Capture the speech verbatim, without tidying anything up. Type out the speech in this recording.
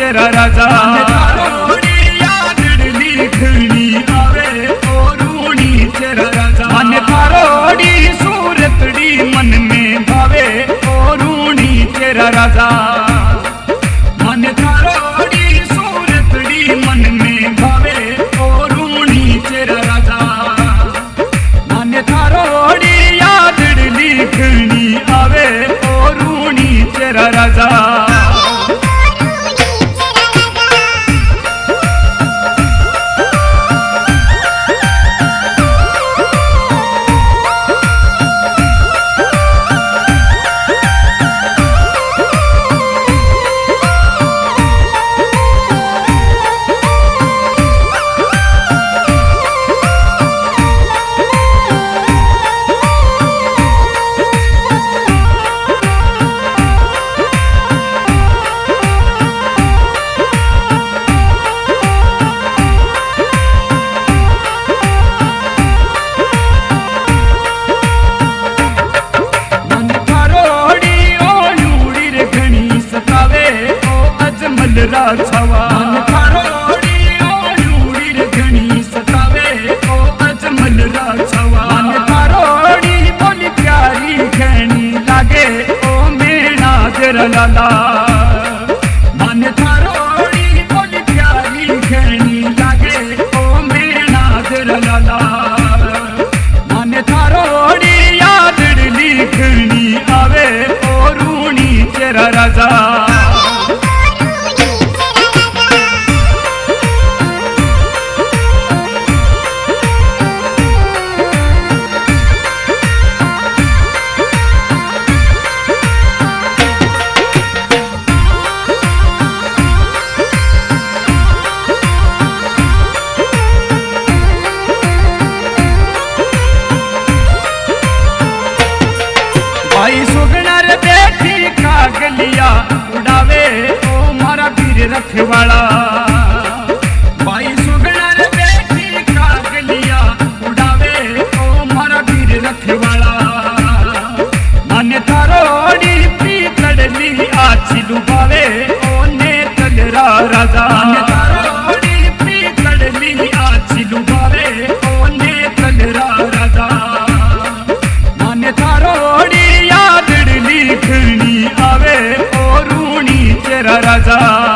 तेरा राजा। थारोड़ी याद लिखनी आवे ओ रूणी तेरा राजा। मन थारोड़ी सूरतड़ी मन में भावे ओ रूणी तेरा राजा। मन थारोड़ी सूरतड़ी मन में भावे ओ रूणी तेरा राजा। मन थारोड़ी याद लिखनी आवे ओ रूणी तेरा राजा। छवा मन थारोड़ी ओ लूड़ी रे घणी सतावे ओ अजमल रा छवा। मन थारोड़ी बोली प्यारी घणी लागे ओ मेरा तेरा लाला। मन थारोड़ी बोली प्यारी घणी लागे ओ मेरा तेरा लाला। मन थारोड़ी याद लिखनी आवे ओ रूणी तेरा राजा। भाई सुगनर देखी कागलिया उड़ावे ओ मारा पीर रखवाड़ा। भाई सुगनर देखी कागलिया उड़ावे ओ मारा पीर रखवाड़ा। मन थारोड़ी पीतड़ली आछी लुभावे ओ ने तलरा राजा। मन थारोड़ी पीतड़ली आछी लुभावे ओ ने तलरा राजा। मन थारोड़ी लिखनी आवे ओ रूणी तेरा राजा।